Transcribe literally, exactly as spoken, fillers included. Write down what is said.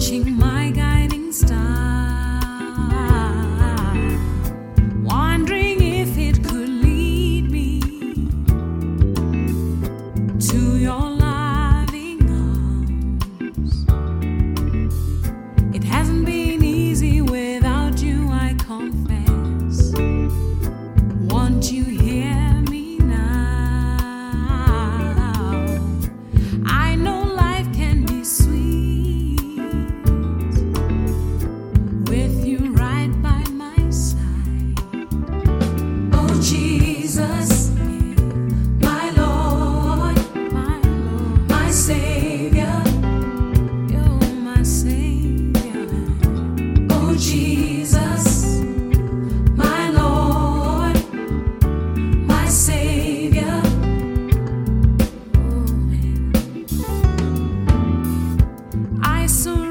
watching my guiding star, wondering if it could lead me to your loving arms. It hasn't been easy without you, I confess. Won't you hear me now? I know life can be sweet with you right by my side. Oh Jesus, my Lord, my Lord, my Savior, you're my Savior. Oh Jesus, my Lord, my Savior. Oh, I surrender.